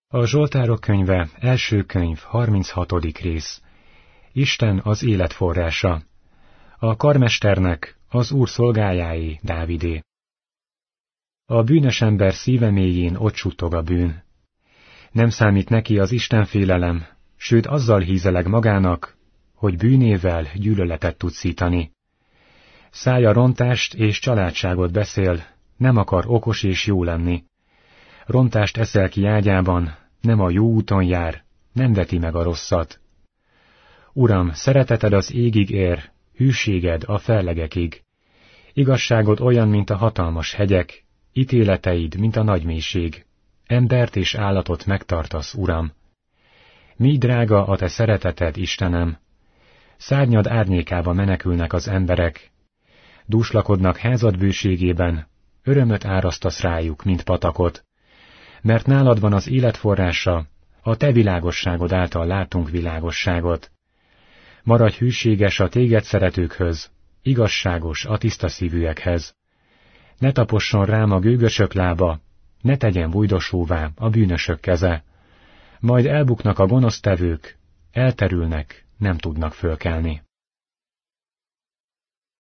A Zsoltárok könyve, első könyv, 36. rész. Isten az élet forrása. A karmesternek, az Úr szolgájáé, Dávidé. A bűnös ember szíve mélyén ott suttog a bűn. Nem számít neki az Istenfélelem, sőt azzal hízeleg magának, hogy bűnével gyűlöletet tud szítani. Szája rontást és családságot beszél, nem akar okos és jó lenni. Rontást eszel ki ágyában, nem a jó úton jár, nem veti meg a rosszat. Uram, szereteted az égig ér, hűséged a fellegekig. Igazságod olyan, mint a hatalmas hegyek, ítéleteid, mint a nagy mélység. Embert és állatot megtartasz, Uram. Mi drága a te szereteted, Istenem! Szárnyad árnyékába menekülnek az emberek. Dúslakodnak házad bőségében, örömöt árasztasz rájuk, mint patakot. Mert nálad van az élet forrása, a te világosságod által látunk világosságot. Maradj hűséges a téged szeretőkhöz, igazságos a tiszta szívűekhez. Ne taposson rám a gőgösök lába, ne tegyen bújdosóvá a bűnösök keze. Majd elbuknak a gonosztevők, elterülnek, nem tudnak fölkelni.